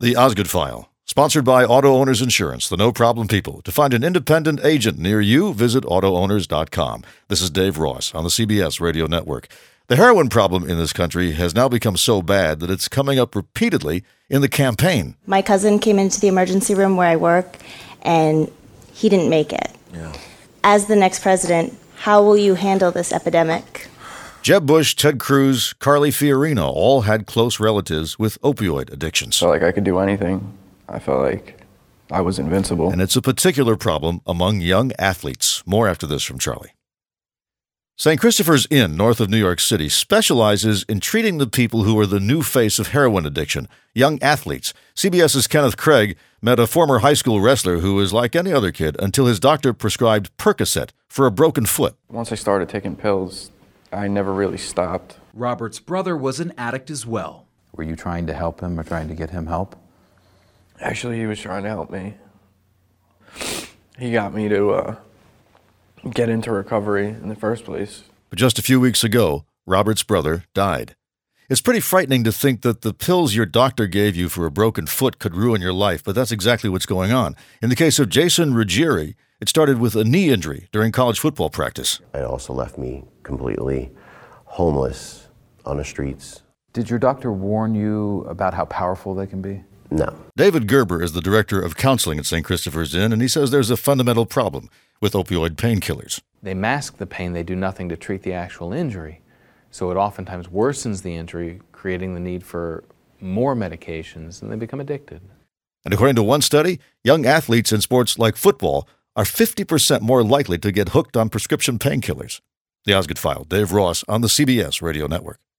The Osgood File, sponsored by Auto Owners Insurance, the no-problem people. To find an independent agent near you, visit AutoOwners.com. This is Dave Ross on the CBS Radio Network. The heroin problem in this country has now become so bad that it's coming up repeatedly in the campaign. My cousin came into the emergency room where I work, and he didn't make it. Yeah. As the next president, how will you handle this epidemic? Jeb Bush, Ted Cruz, Carly Fiorina all had close relatives with opioid addictions. Felt like I could do anything. I felt like I was invincible. And it's a particular problem among young athletes. More after this from Charlie. St. Christopher's Inn, north of New York City, specializes in treating the people who are the new face of heroin addiction, young athletes. CBS's Kenneth Craig met a former high school wrestler who was like any other kid until his doctor prescribed Percocet for a broken foot. Once I started taking pills, I never really stopped. Robert's brother was an addict as well. Were you trying to help him or trying to get him help? Actually, he was trying to help me. He got me to get into recovery in the first place. But just a few weeks ago, Robert's brother died. It's pretty frightening to think that the pills your doctor gave you for a broken foot could ruin your life, but that's exactly what's going on. In the case of Jason Ruggieri, it started with a knee injury during college football practice. It also left me completely homeless on the streets. Did your doctor warn you about how powerful they can be? No. David Gerber is the director of counseling at St. Christopher's Inn, and he says there's a fundamental problem with opioid painkillers. They mask the pain, they do nothing to treat the actual injury. So it oftentimes worsens the injury, creating the need for more medications, and they become addicted. And according to one study, young athletes in sports like football are 50% more likely to get hooked on prescription painkillers. The Osgood File, Dave Ross on the CBS Radio Network.